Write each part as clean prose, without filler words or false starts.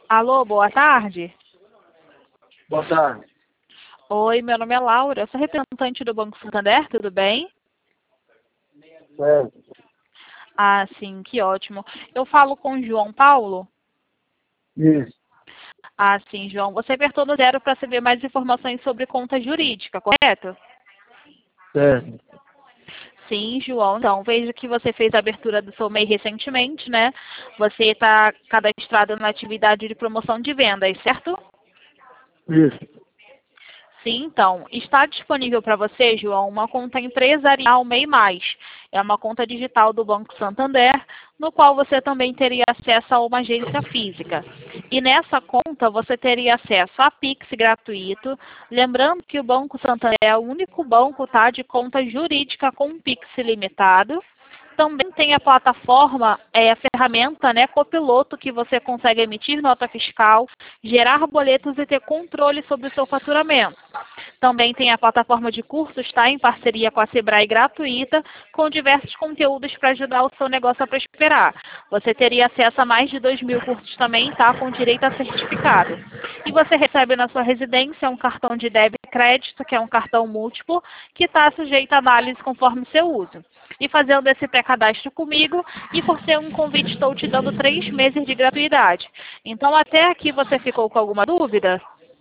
Alô, boa tarde. Boa tarde. Oi, meu nome é Laura, eu sou representante do Banco Santander, tudo bem? Certo. Ah, sim, que ótimo. Eu falo com o João Paulo? Isso. Ah, sim, João. Você apertou no zero para saber mais informações sobre conta jurídica, correto? Certo. Sim, João. Então, vejo que você fez a abertura do seu MEI recentemente, né? Você está cadastrado na atividade de promoção de vendas, certo? Isso. Sim, então, está disponível para você, João, uma conta empresarial MEI Mais. É uma conta digital do Banco Santander, no qual você também teria acesso a uma agência física. E nessa conta você teria acesso a Pix gratuito. Lembrando que o Banco Santander é o único banco, tá, de conta jurídica com Pix limitado. Também tem a plataforma, a ferramenta, né, Copiloto, que você consegue emitir nota fiscal, gerar boletos e ter controle sobre o seu faturamento. Também tem a plataforma de cursos, tá, em parceria com a Sebrae gratuita, com diversos conteúdos para ajudar o seu negócio a prosperar. Você teria acesso a mais de 2.000 cursos também, tá, com direito a certificado. E você recebe na sua residência um cartão de débito e crédito, que é um cartão múltiplo, que está sujeito a análise conforme o seu uso. E fazendo esse pré-cadastro comigo, e por ser um convite, estou te dando 3 meses de gratuidade. Então, até aqui você ficou com alguma dúvida?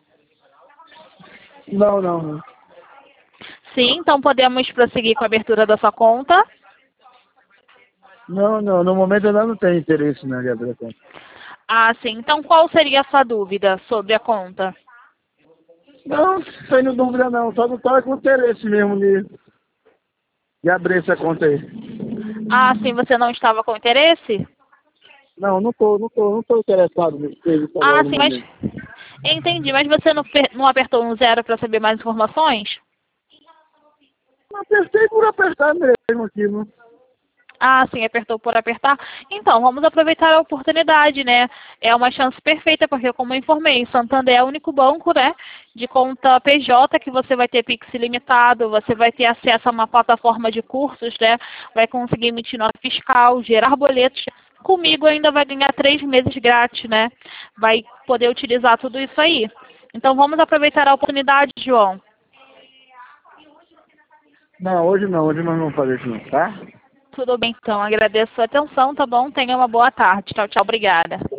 Não. Sim, então podemos prosseguir com a abertura da sua conta. Não. No momento eu não tenho interesse na de abrir a conta. Ah, sim. Então, qual seria a sua dúvida sobre a conta? Não, sem dúvida não. Só não estava com interesse mesmo de abrir essa conta aí. Ah, sim, você não estava com interesse? Não tô interessado nesse serviço Ah, agora no sim, mas momento. entendi. Mas você não apertou um zero para saber mais informações? Apertei por apertar mesmo aqui, não. Ah, sim, apertou por apertar. Então, vamos aproveitar a oportunidade, né? É uma chance perfeita, porque como eu informei, Santander é o único banco, né, de conta PJ que você vai ter Pix ilimitado, você vai ter acesso a uma plataforma de cursos, né? Vai conseguir emitir nota fiscal, gerar boletos. Comigo ainda vai ganhar 3 meses grátis, né? Vai poder utilizar tudo isso aí. Então, vamos aproveitar a oportunidade, João. Não, hoje não. Hoje nós não vamos fazer isso não, tá? Tudo bem, então. Agradeço a sua atenção, tá bom? Tenha uma boa tarde. Tchau, tchau. Obrigada.